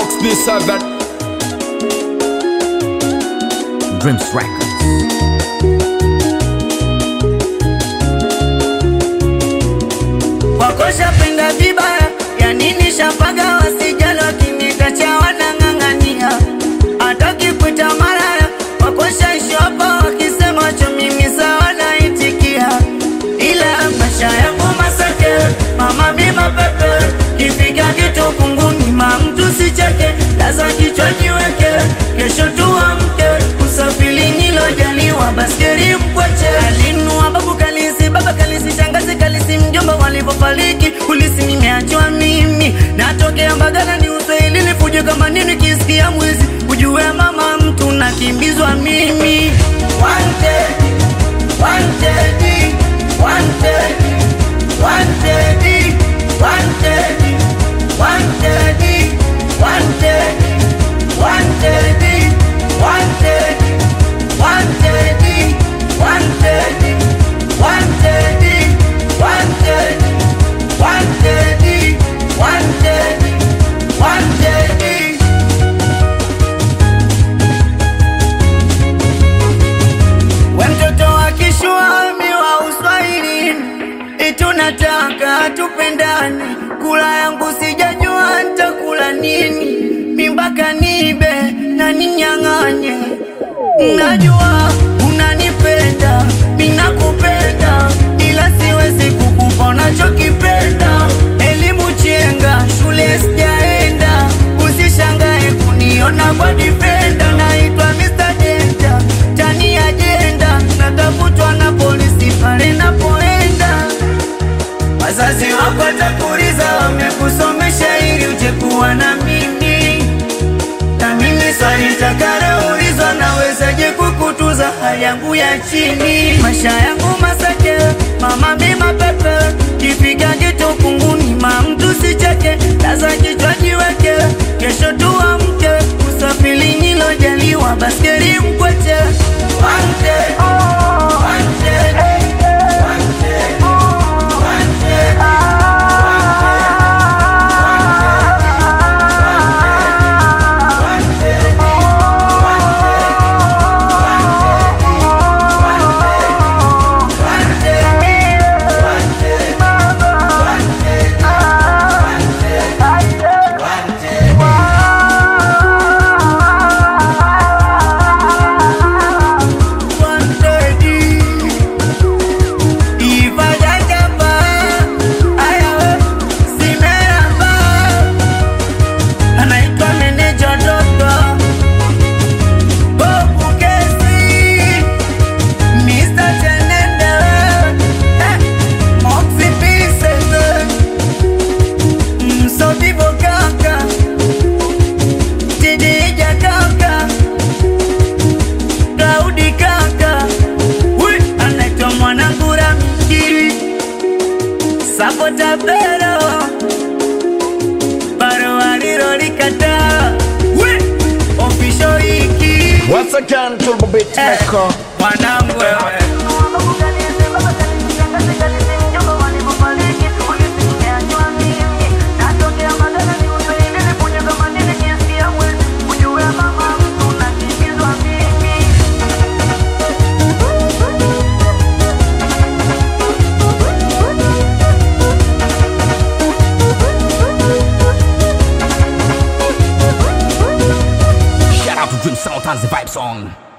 Mox B7 Dreams Records. Wakosha penda vibaya, ya nini shapaga wasijalo kinikacha wanang'ang'ania. Hataki kuita maraya, wakosha ishopo wakisema cho mimi sawa naitikia. Ila maisha yangu masake, mama mima pepe, kifika kitu kunguni ma mtu sicheke, laza kichwa niweke, kesho tuamke, usafiri nilojaliwa baskeri mkwache. Alinua babu kalisi, baba kalisi, shangazi kalisi, mjomba walipofariki, kulisi nimeachwa mimi. Natokea Mbagala ni Uswahili nifuje kama nini kisikia mwizi, ujue mama mtu nakimbizwa mimi. Wanted, wanted, wanted, wanted, wanted, wanted, wanted, wanted, wanted, wanted, wanted, wanted, wanted, wanted, wanted. We mtoto wa Kiswahili wa Uswahili, tunataka tupendane, kula yangu sijajua nitakula nini, mimbaka nibe na ninyang'anye. Najua unanipenda, minakupenda, ila siwezi kukupa unachokipenda. Elimu chenga, shule sijaenda, usishangae kuniona kwa defender. Naitwa Mr. Danger, tani agenda, natafutwa na polisi pale napoenda. Wazazi wako watakuuliza wamekusomesha ili uje kuwa na mimi, na mimi swali nitakayoulizwa, nawezaje kukutuza hali yangu ya chini. Maisha yangu masake, mama mima pepe, kifika kitu kunguni ma mtu sicheke, laza kichwa jiweke, kesho tuamke, usafiri nilojaliwa baskeri mkwache. Wanted, wanted, wanted, wanted, Sapota pero Paro aliro likata Official iki Once again, Turbo Beat Maker. Mwanangu wewe Shout out to Dream Sound and the Vibe Song.